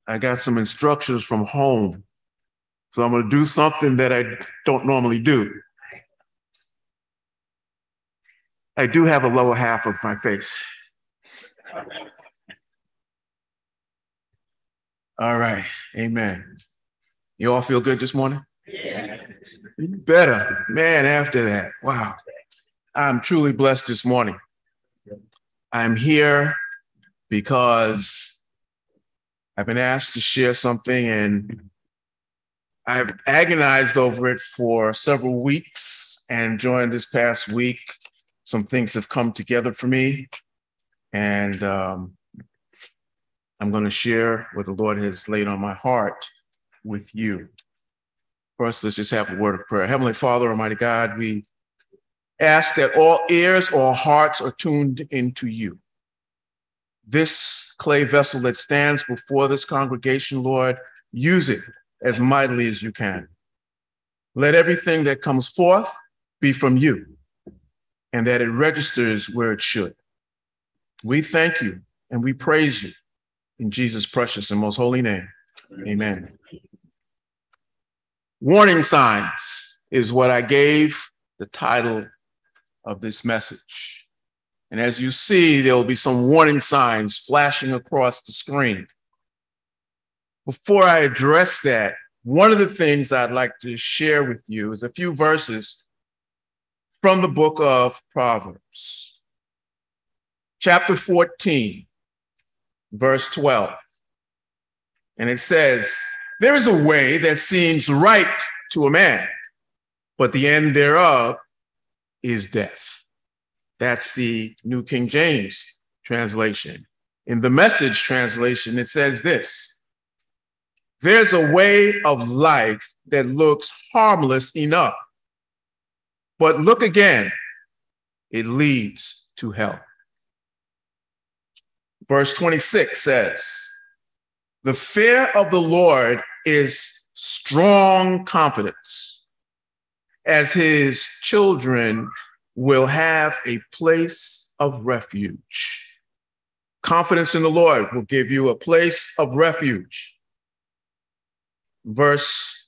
I got some instructions from home. So I'm going to do something that I don't normally do. I do have a lower half of my face. All right. Amen. You all feel good this morning? Yeah. Better. Man, after that. Wow. I'm truly blessed this morning. I'm here because I've been asked to share something, and I've agonized over it for several weeks. And during this past week, some things have come together for me. And I'm going to share what the Lord has laid on my heart with you. First, let's just have a word of prayer. Heavenly Father, Almighty God, we ask that all ears, all hearts are tuned into you. This clay vessel that stands before this congregation, Lord, use it as mightily as you can. Let everything that comes forth be from you, and that it registers where it should. We thank you and we praise you in Jesus' precious and most holy name. Amen. Warning signs is what I gave the title of this message. And as you see, there will be some warning signs flashing across the screen. Before I address that, one of the things I'd like to share with you is a few verses from the book of Proverbs. Chapter 14, verse 12. And it says, "There is a way that seems right to a man, but the end thereof is death." That's the New King James translation. In the Message translation, it says this: "There's a way of life that looks harmless enough, but look again, it leads to hell." Verse 26 says, "The fear of the Lord is strong confidence, as his children will have a place of refuge." Confidence in the Lord will give you a place of refuge. Verse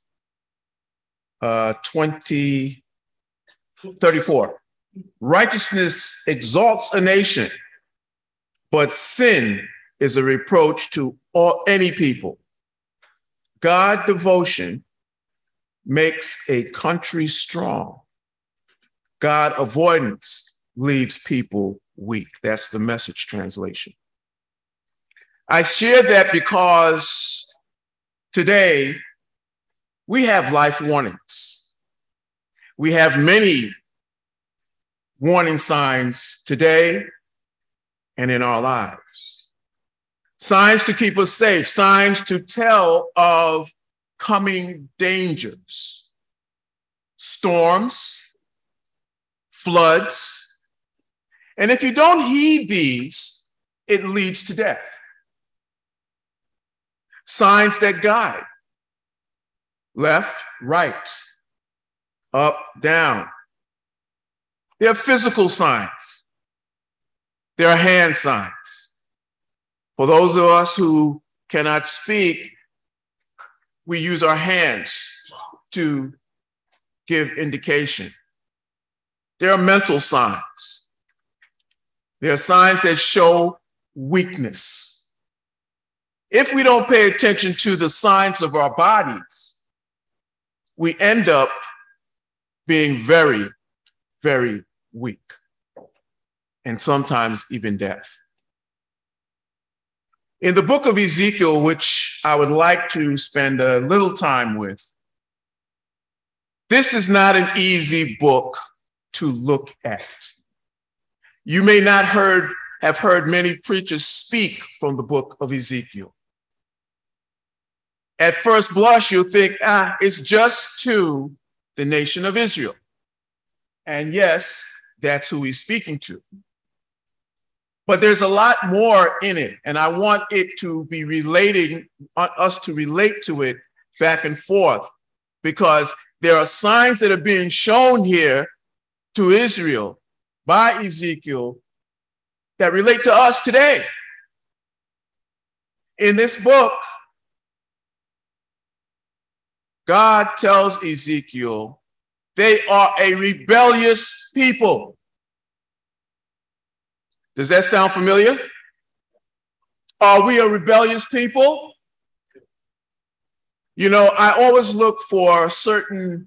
34. "Righteousness exalts a nation, but sin is a reproach to any people. God devotion makes a country strong. God avoidance leaves people weak." That's the Message translation. I share that because today we have life warnings. We have many warning signs today and in our lives. Signs to keep us safe, signs to tell of coming dangers, storms, floods. And if you don't heed these, it leads to death. Signs that guide: left, right, up, down. There are physical signs. There are hand signs. For those of us who cannot speak, we use our hands to give indication. There are mental signs. There are signs that show weakness. If we don't pay attention to the signs of our bodies, we end up being very, very weak, and sometimes even death. In the book of Ezekiel, which I would like to spend a little time with, this is not an easy book to look at. You may not have heard many preachers speak from the book of Ezekiel. At first blush, you'll think, it's just to the nation of Israel. And yes, that's who he's speaking to. But there's a lot more in it, and I want it to be us to relate to it back and forth, because there are signs that are being shown here to Israel by Ezekiel that relate to us today. In this book, God tells Ezekiel, they are a rebellious people. Does that sound familiar? Are we a rebellious people? You know, I always look for certain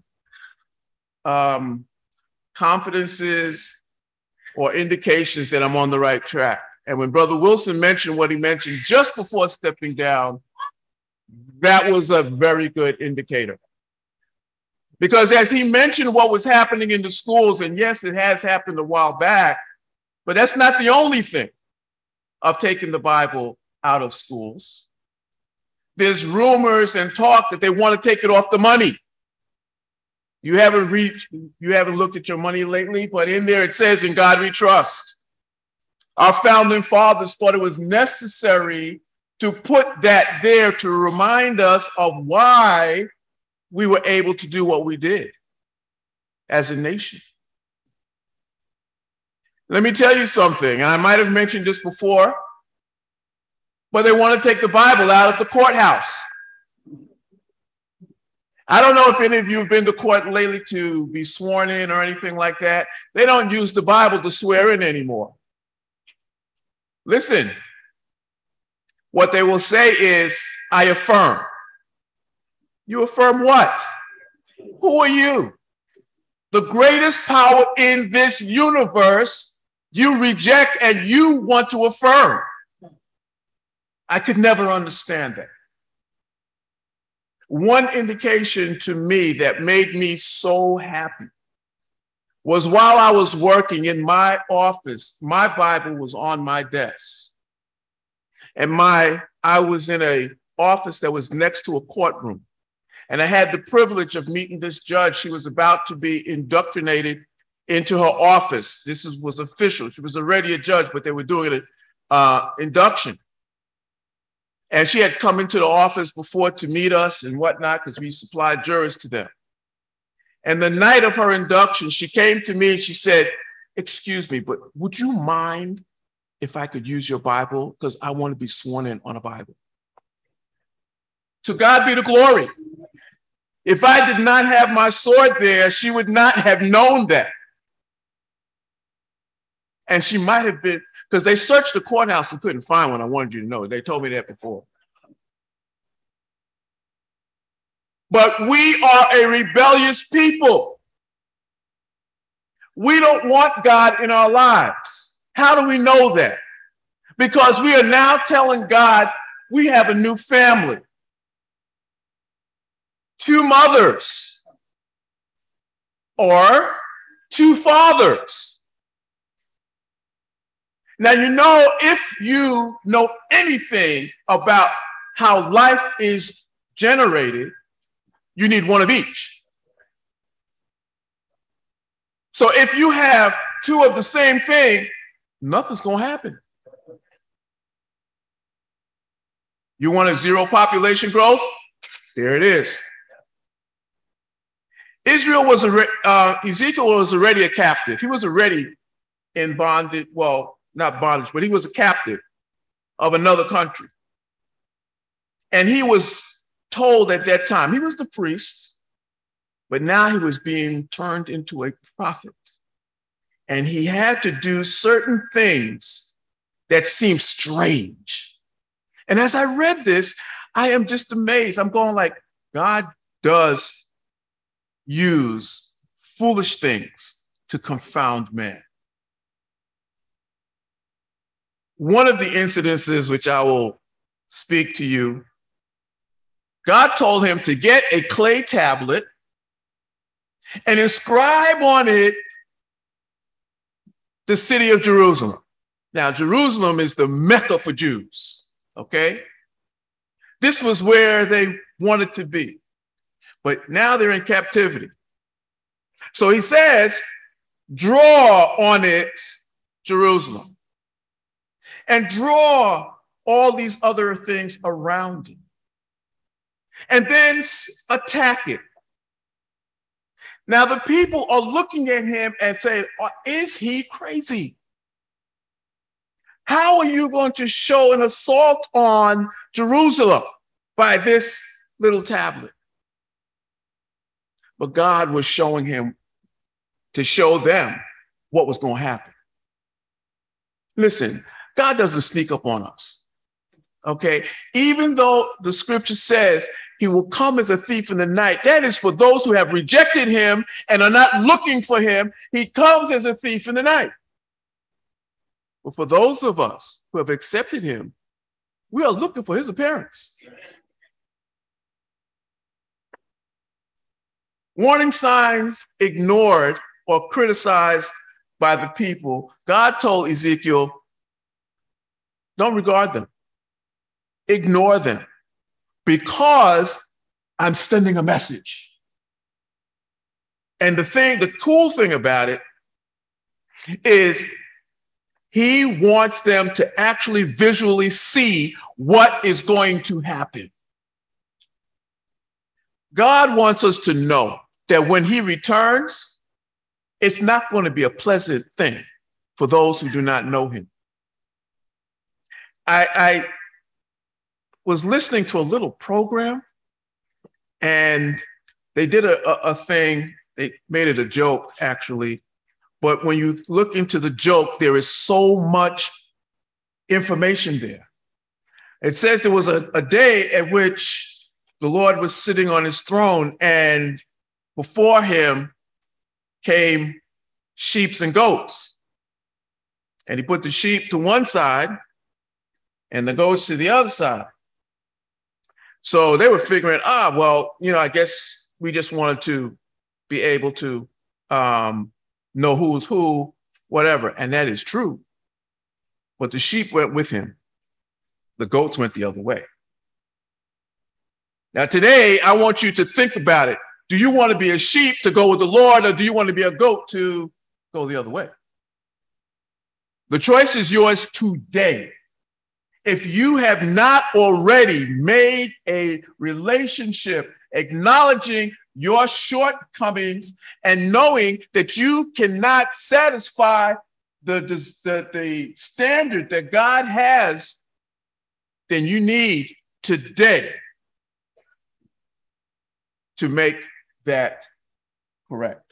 confidences or indications that I'm on the right track. And when Brother Wilson mentioned what he mentioned just before stepping down, that was a very good indicator. Because as he mentioned what was happening in the schools, and yes, it has happened a while back, but that's not the only thing of taking the Bible out of schools. There's rumors and talk that they want to take it off the money. You haven't looked at your money lately, but in there it says, "In God we trust." Our founding fathers thought it was necessary to put that there to remind us of why we were able to do what we did as a nation. Let me tell you something, and I might have mentioned this before, but they want to take the Bible out of the courthouse. I don't know if any of you have been to court lately to be sworn in or anything like that. They don't use the Bible to swear in anymore. Listen, what they will say is, "I affirm." You affirm what? Who are you? The greatest power in this universe, you reject and you want to affirm. I could never understand that. One indication to me that made me so happy was while I was working in my office, my Bible was on my desk. And I was in an office that was next to a courtroom. And I had the privilege of meeting this judge. She was about to be indoctrinated into her office. This was official. She was already a judge, but they were doing an induction. And she had come into the office before to meet us and whatnot, because we supplied jurors to them. And the night of her induction, she came to me and she said, "Excuse me, but would you mind if I could use your Bible? Because I want to be sworn in on a Bible." To God be the glory. If I did not have my sword there, she would not have known that. And she might have been, because they searched the courthouse and couldn't find one. I wanted you to know. They told me that before. But we are a rebellious people. We don't want God in our lives. How do we know that? Because we are now telling God we have a new family. 2 mothers or 2 fathers. Now, you know, if you know anything about how life is generated, you need one of each. So if you have 2 of the same thing, nothing's going to happen. You want a 0 population growth? There it is. Ezekiel was already a captive. He was already in bondage, well, not bondage, but he was a captive of another country. And he was told at that time, he was the priest, but now he was being turned into a prophet. And he had to do certain things that seemed strange. And as I read this, I am just amazed. I'm going like, God does use foolish things to confound man. One of the incidences which I will speak to you, God told him to get a clay tablet and inscribe on it the city of Jerusalem. Now, Jerusalem is the Mecca for Jews, okay? This was where they wanted to be. But now they're in captivity. So he says, draw on it Jerusalem and draw all these other things around it and then attack it. Now the people are looking at him and saying, is he crazy? How are you going to show an assault on Jerusalem by this little tablet? but God was showing him to show them what was going to happen. Listen, God doesn't sneak up on us, okay? Even though the scripture says he will come as a thief in the night, that is for those who have rejected him and are not looking for him. He comes as a thief in the night. But for those of us who have accepted him, we are looking for his appearance. Warning signs ignored or criticized by the people, God told Ezekiel, don't regard them, ignore them, because I'm sending a message. And the cool thing about it is he wants them to actually visually see what is going to happen. God wants us to know that when he returns, it's not going to be a pleasant thing for those who do not know him. I was listening to a little program, and they did a thing. They made it a joke, actually. But when you look into the joke, there is so much information there. It says there was a day at which the Lord was sitting on his throne, and before him came sheep and goats. And he put the sheep to one side and the goats to the other side. So they were figuring, well, I guess we just wanted to be able to know who's who, whatever. And that is true. But the sheep went with him. The goats went the other way. Now, today, I want you to think about it. Do you want to be a sheep to go with the Lord, or do you want to be a goat to go the other way? The choice is yours today. If you have not already made a relationship acknowledging your shortcomings and knowing that you cannot satisfy the standard that God has, then you need today to make that correct.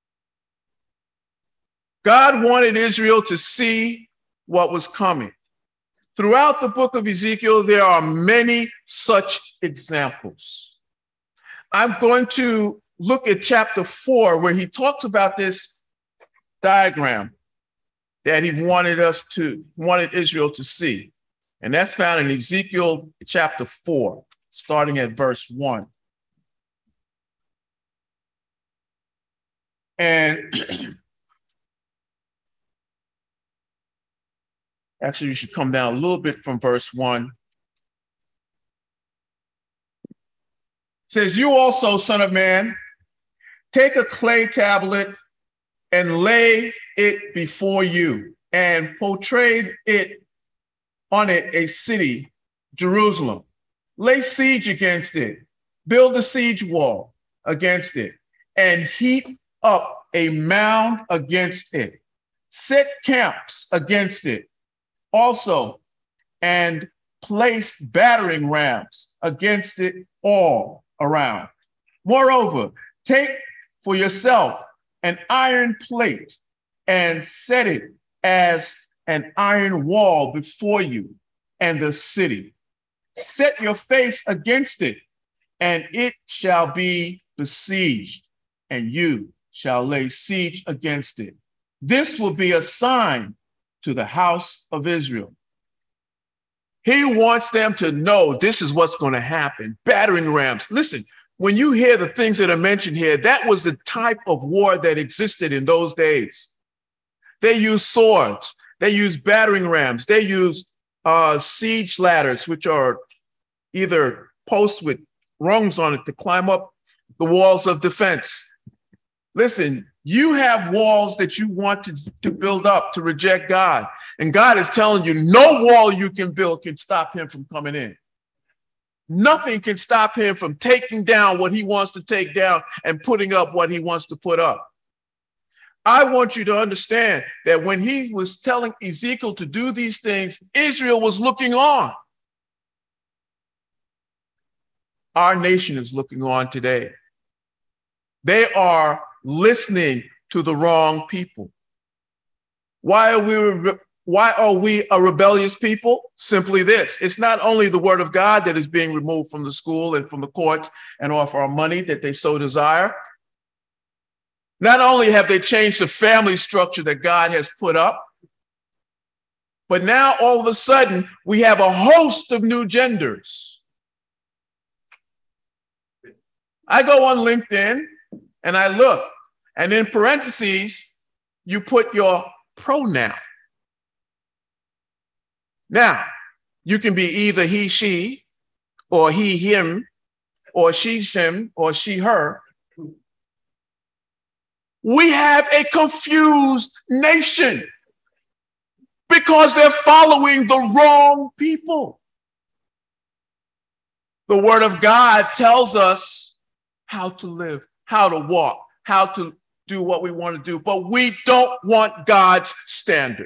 God wanted Israel to see what was coming. Throughout the book of Ezekiel, there are many such examples. I'm going to look at chapter 4, where he talks about this diagram that he wanted Israel to see. And that's found in Ezekiel chapter 4, starting at verse 1. And actually, you should come down a little bit from verse 1. It says, you also, son of man, take a clay tablet and lay it before you, and portray it on it a city, Jerusalem. Lay siege against it, build a siege wall against it, and heap up a mound against it. Set camps against it also, and place battering rams against it all around. Moreover, take for yourself an iron plate and set it as an iron wall before you and the city. Set your face against it, and it shall be besieged, and you shall lay siege against it. This will be a sign to the house of Israel. He wants them to know this is what's going to happen. Battering rams. Listen, when you hear the things that are mentioned here, that was the type of war that existed in those days. They used swords. They used battering rams. They used siege ladders, which are either posts with rungs on it to climb up the walls of defense. Listen, you have walls that you want to build up to reject God. And God is telling you no wall you can build can stop him from coming in. Nothing can stop him from taking down what he wants to take down and putting up what he wants to put up. I want you to understand that when he was telling Ezekiel to do these things, Israel was looking on. Our nation is looking on today. They are listening to the wrong people. Why are we a rebellious people? Simply this. It's not only the word of God that is being removed from the school and from the courts and off our money that they so desire. Not only have they changed the family structure that God has put up, but now all of a sudden we have a host of new genders. I go on LinkedIn and I look, and in parentheses, you put your pronoun. Now, you can be either he, she, or he, him, or she, him, or she, her. We have a confused nation because they're following the wrong people. The word of God tells us how to live, how to walk, how to do what we want to do, but we don't want God's standard.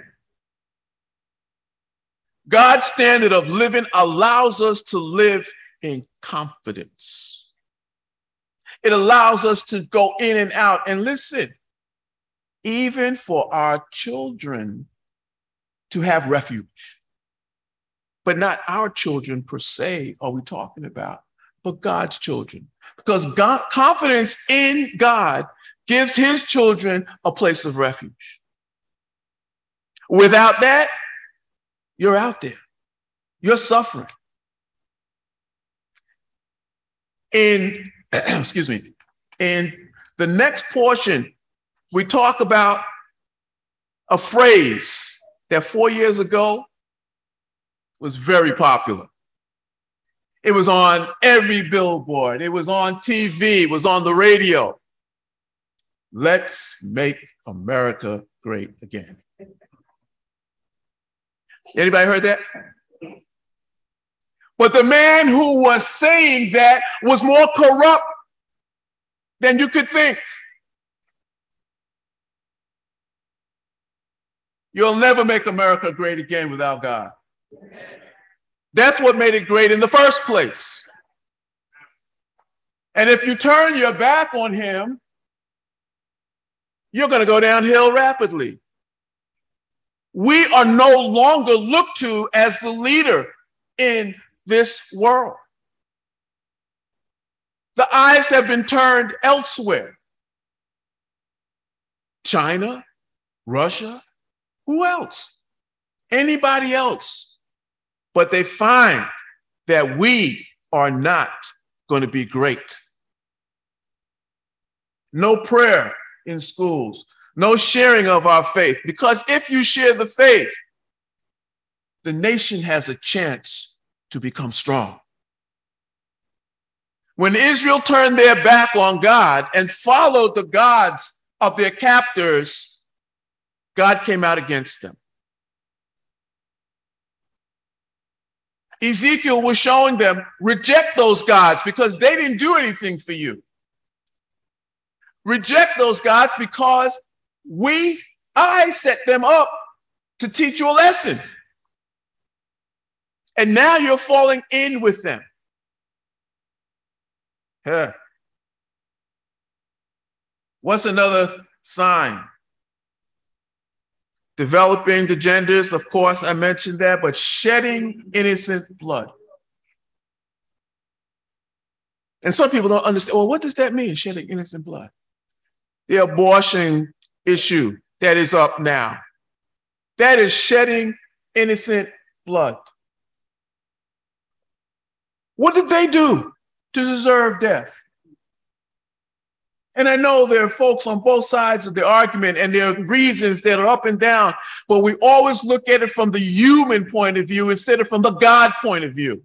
God's standard of living allows us to live in confidence. It allows us to go in and out. And listen, even for our children to have refuge, but not our children per se are we talking about, but God's children. Because God, confidence in God gives his children a place of refuge. Without that, you're out there. You're suffering. In the next portion, we talk about a phrase that 4 years ago was very popular. It was on every billboard. It was on TV. It was on the radio. Let's make America great again. Anybody heard that? But the man who was saying that was more corrupt than you could think. You'll never make America great again without God. That's what made it great in the first place. And if you turn your back on him, you're going to go downhill rapidly. We are no longer looked to as the leader in this world. The eyes have been turned elsewhere. China, Russia, who else? Anybody else. But they find that we are not going to be great. No prayer in schools, no sharing of our faith, because if you share the faith, the nation has a chance to become strong. When Israel turned their back on God and followed the gods of their captors, God came out against them. Ezekiel was showing them, reject those gods because they didn't do anything for you. Reject those gods because I set them up to teach you a lesson. And now you're falling in with them. What's another sign? Developing the genders, of course, I mentioned that, but shedding innocent blood. And some people don't understand, well, what does that mean, shedding innocent blood? The abortion issue that is up now, that is shedding innocent blood. What did they do to deserve death? And I know there are folks on both sides of the argument and there are reasons that are up and down, but we always look at it from the human point of view instead of from the God point of view.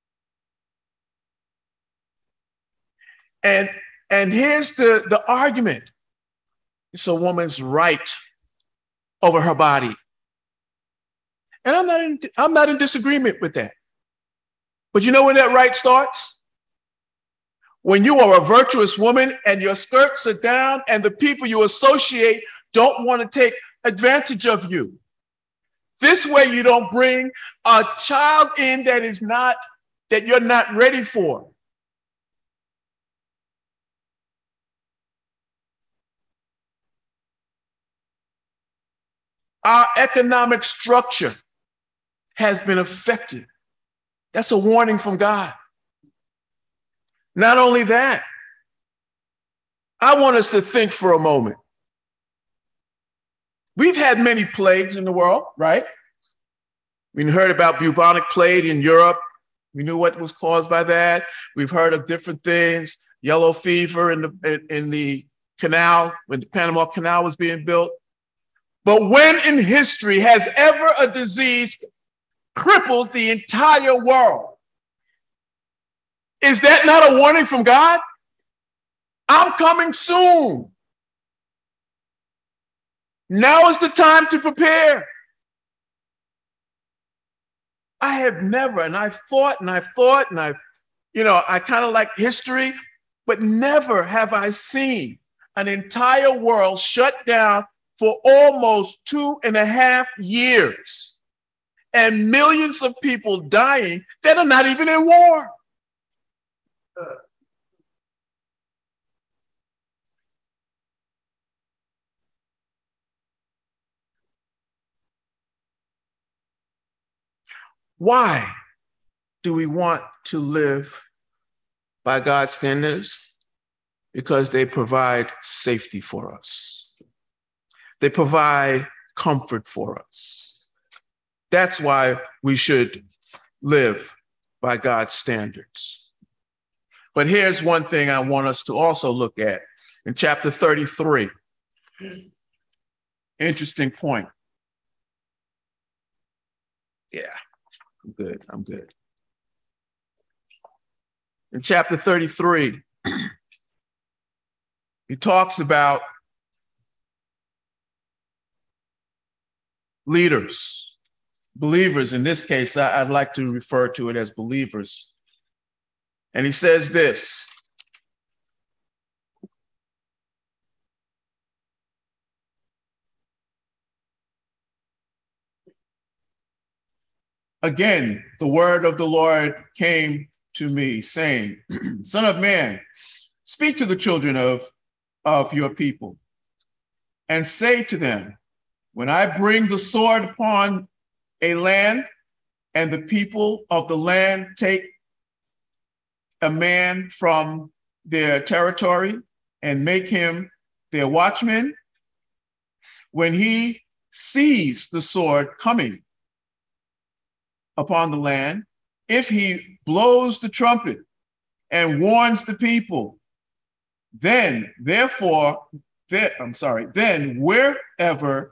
And here's the argument. It's a woman's right over her body. And I'm not in disagreement with that. But you know when that right starts? When you are a virtuous woman and your skirts are down and the people you associate don't want to take advantage of you. This way you don't bring a child in that you're not ready for. Our economic structure has been affected. That's a warning from God. Not only that, I want us to think for a moment. We've had many plagues in the world, right? We heard about bubonic plague in Europe. We knew what was caused by that. We've heard of different things, yellow fever in the canal, when the Panama Canal was being built. But when in history has ever a disease crippled the entire world? Is that not a warning from God? I'm coming soon. Now is the time to prepare. I have never, and I've thought, and I kind of like history, but never have I seen an entire world shut down for almost 2.5 years and millions of people dying that are not even in war. Why do we want to live by God's standards? Because they provide safety for us. They provide comfort for us. That's why we should live by God's standards. But here's one thing I want us to also look at in chapter 33. Interesting point. Yeah. I'm good. In chapter 33, he talks about leaders, believers. In this case, I'd like to refer to it as believers. And he says this. Again, the word of the Lord came to me, saying, Son of man, speak to the children of your people and say to them, when I bring the sword upon a land and the people of the land take a man from their territory and make him their watchman, when he sees the sword coming upon the land, if he blows the trumpet and warns the people, then whoever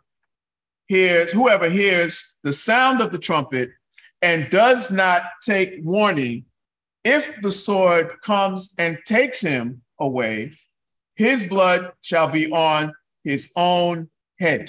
hears the sound of the trumpet and does not take warning, if the sword comes and takes him away, his blood shall be on his own head.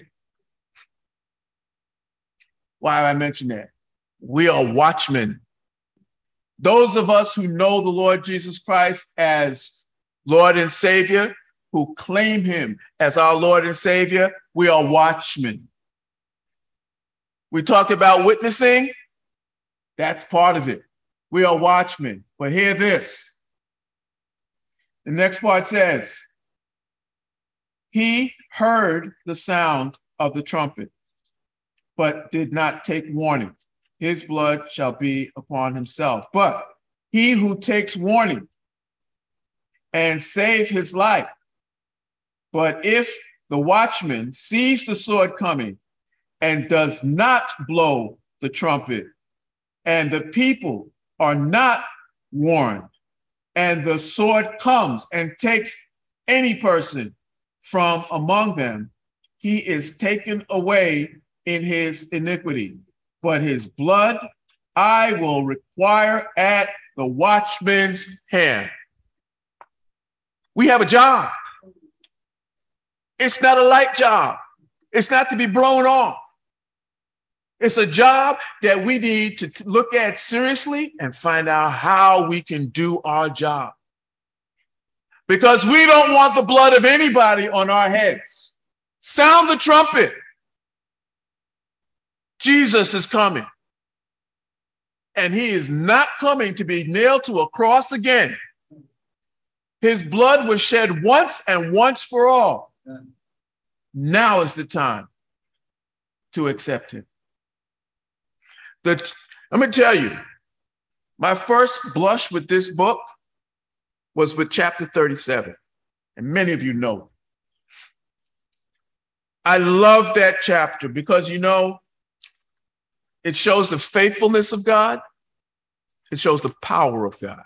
Why I mention that? We are watchmen. Those of us who know the Lord Jesus Christ as Lord and Savior, who claim him as our Lord and Savior, we are watchmen. We talked about witnessing. That's part of it. We are watchmen. But hear this. The next part says, he heard the sound of the trumpet, but did not take warning. His blood shall be upon himself. But he who takes warning and save his life. But if the watchman sees the sword coming and does not blow the trumpet, and the people are not warned, and the sword comes and takes any person from among them, he is taken away in his iniquity. But his blood I will require at the watchman's hand. We have a job. It's not a light job. It's not to be blown off. It's a job that we need to look at seriously and find out how we can do our job. Because we don't want the blood of anybody on our heads. Sound the trumpet. Jesus is coming. And he is not coming to be nailed to a cross again. His blood was shed once and once for all. Now is the time. to accept him. Let me tell you, my first blush with this book was with chapter 37, and many of you know. I love that chapter because, you know, it shows the faithfulness of God. It shows the power of God.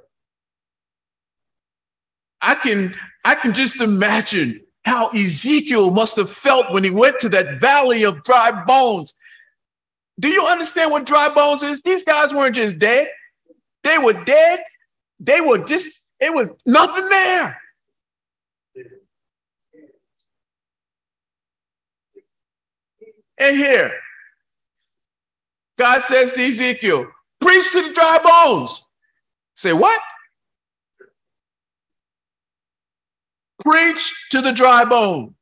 I can just imagine how Ezekiel must have felt when he went to that valley of dry bones. Do you understand what dry bones is? These guys weren't just dead. They were dead. They were just, it was nothing there. And here, God says to Ezekiel, preach to the dry bones. Say what? Preach to the dry bones.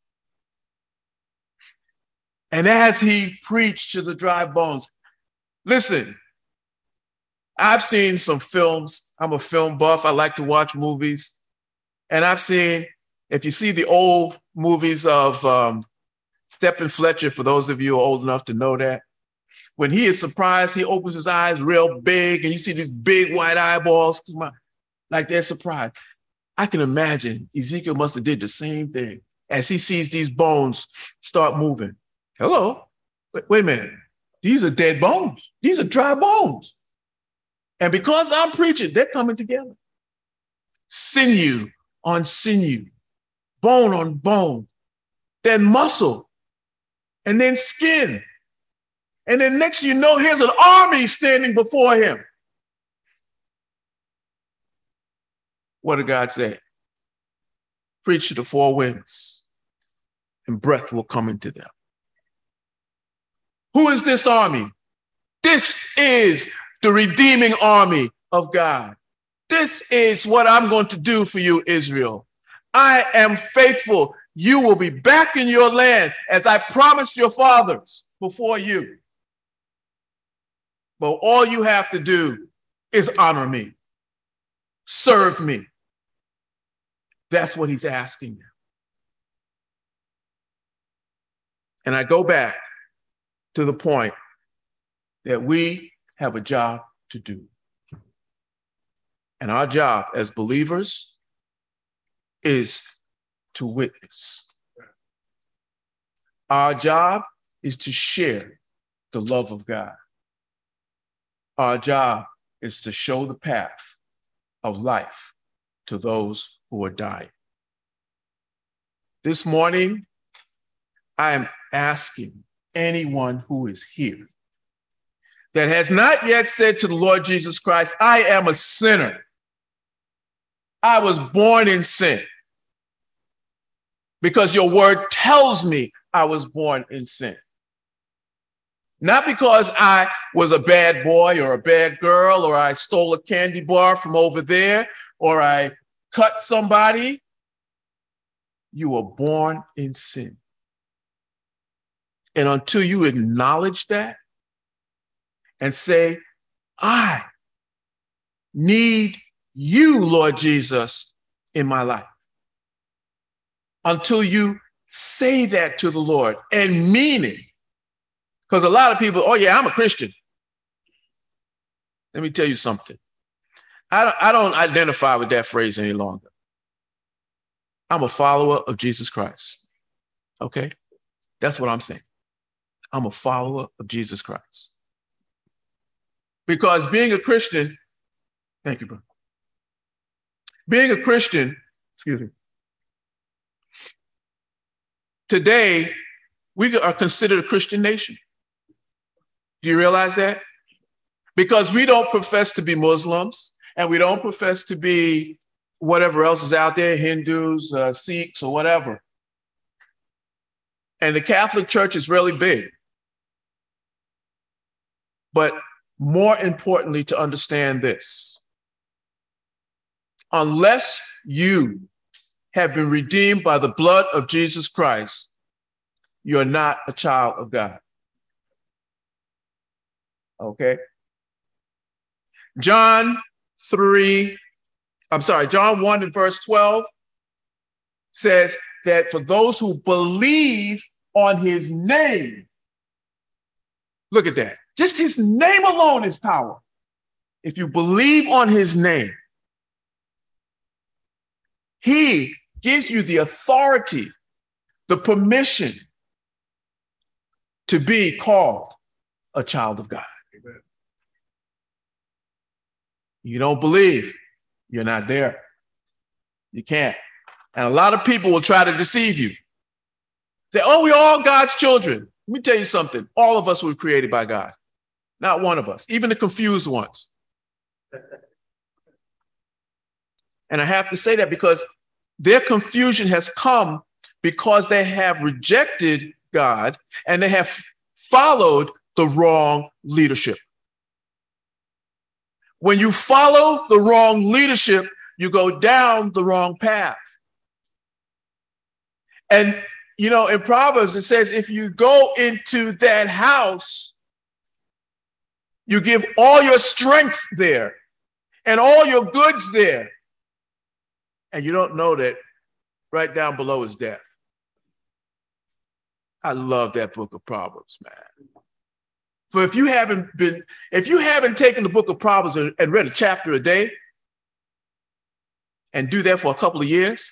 And as he preached to the dry bones, listen, I've seen some films. I'm a film buff. I like to watch movies. And I've seen, if you see the old movies of Stephen Fletcher, for those of you who are old enough to know that, when he is surprised, he opens his eyes real big and you see these big white eyeballs, like they're surprised. I can imagine Ezekiel must have did the same thing as he sees these bones start moving. Hello, wait a minute. These are dead bones. These are dry bones. And because I'm preaching, they're coming together. Sinew on sinew, bone on bone, then muscle, and then skin. And then next you know, here's an army standing before him. What did God say? Preach to the four winds, and breath will come into them. Who is this army? This is the redeeming army of God. This is what I'm going to do for you, Israel. I am faithful. You will be back in your land as I promised your fathers before you. But all you have to do is honor me, serve me. That's what he's asking them. And I go back to the point that we have a job to do. And our job as believers is to witness. Our job is to share the love of God. Our job is to show the path of life to those who are dying. This morning, I am asking anyone who is here that has not yet said to the Lord Jesus Christ, I am a sinner. I was born in sin. Because your word tells me I was born in sin. Not because I was a bad boy or a bad girl, or I stole a candy bar from over there, or I cut somebody. You were born in sin. And until you acknowledge that and say, I need you, Lord Jesus, in my life. Until you say that to the Lord and mean it. Because a lot of people, oh yeah, I'm a Christian. Let me tell you something. I don't identify with that phrase any longer. I'm a follower of Jesus Christ. Okay? That's what I'm saying. I'm a follower of Jesus Christ. Because being a Christian, thank you, bro. Being a Christian, excuse me, today we are considered a Christian nation. Do you realize that? Because we don't profess to be Muslims, and we don't profess to be whatever else is out there, Hindus, Sikhs, or whatever. And the Catholic Church is really big. But more importantly, to understand this, unless you have been redeemed by the blood of Jesus Christ, you're not a child of God. Okay? John 1 and verse 12 says that for those who believe on his name, Look at that. Just his name alone is power. If you believe on his name, he gives you the authority, the permission to be called a child of God. Amen. You don't believe, you're not there. You can't. And a lot of people will try to deceive you. Say, oh, we're all God's children. Let me tell you something. All of us were created by God. Not one of us, even the confused ones. And I have to say that because their confusion has come because they have rejected God and they have followed the wrong leadership. When you follow the wrong leadership, you go down the wrong path. And, you know, in Proverbs, it says, if you go into that house, you give all your strength there and all your goods there. And you don't know that right down below is death. I love that book of Proverbs, man. For if you haven't taken the book of Proverbs and read a chapter a day and do that for a couple of years,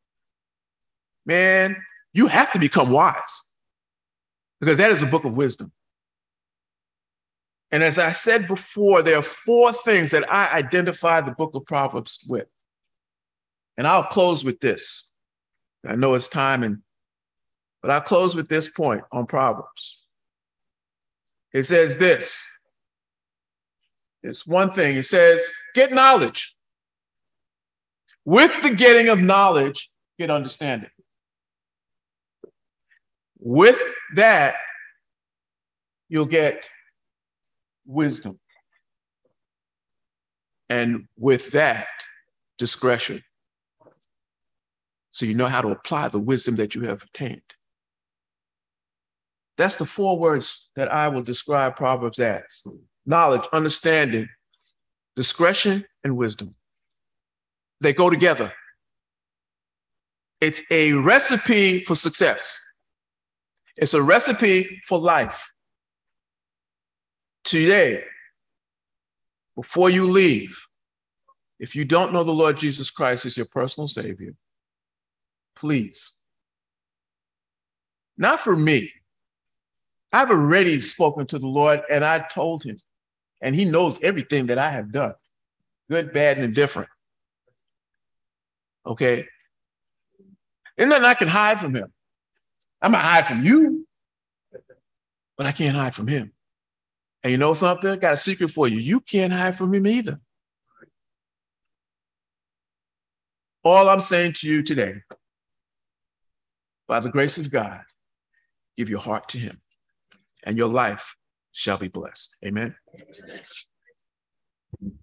man, you have to become wise because that is a book of wisdom. And as I said before, there are 4 things that I identify the book of Proverbs with. And I'll close with this. I know it's time, but I'll close with this point on Proverbs. It says this. It's one thing. It says, get knowledge. With the getting of knowledge, get understanding. With that, you'll get wisdom. And with that, discretion. So you know how to apply the wisdom that you have attained. That's the 4 words that I will describe Proverbs as: knowledge, understanding, discretion, and wisdom. They go together. It's a recipe for success. It's a recipe for life. Today, before you leave, if you don't know the Lord Jesus Christ as your personal Savior, please, not for me. I've already spoken to the Lord and I told him, and he knows everything that I have done, good, bad, and indifferent. Okay? There's nothing I can hide from him. I might hide from you, but I can't hide from him. And you know something? I got a secret for you. You can't hide from him either. All I'm saying to you today, by the grace of God, give your heart to him, and your life shall be blessed. Amen.